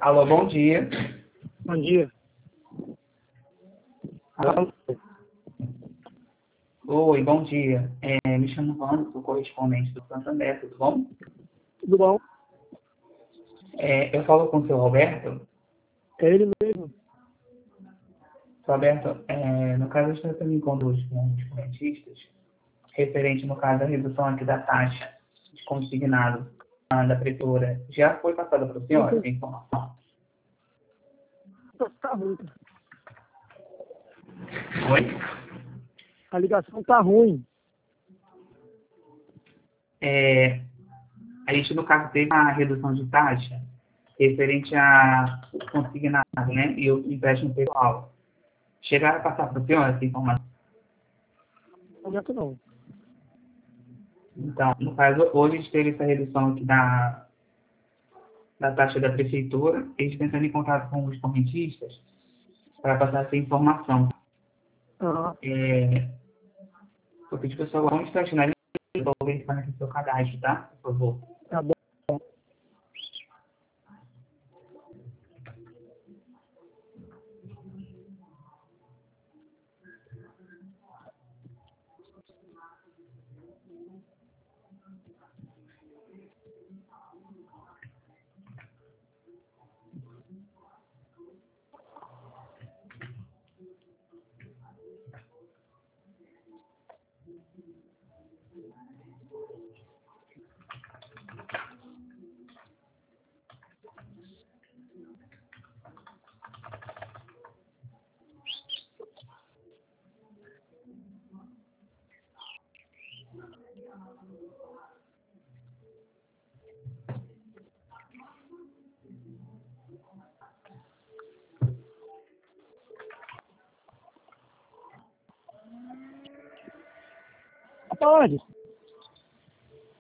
Alô, bom dia. Bom dia. Alô? Oi, bom dia. Me chamo Wanda, sou correspondente do Santander, tudo bom? Tudo bom? Eu falo com o seu Roberto. É ele mesmo. Seu Roberto, no caso, eu estou tendo encontro hoje com os correntistas, referente, no caso, à redução aqui da taxa de consignado da prefeitura. Já foi passada para o senhor essa informação? Tá ruim. Oi? A ligação tá ruim. A gente, no caso, teve a redução de taxa referente a consignado, né, e o empréstimo pessoal. Chegaram a passar para o senhor essa informação? Momento não. Então, no caso, hoje a gente teve essa redução aqui da taxa da prefeitura, eles estão entrando em contato com os correntistas para passar essa informação. Aham. Eu pedi para o pessoal um instante na linha, vou verificar aqui o seu cadastro, tá? Por favor. Tá bom. Pode.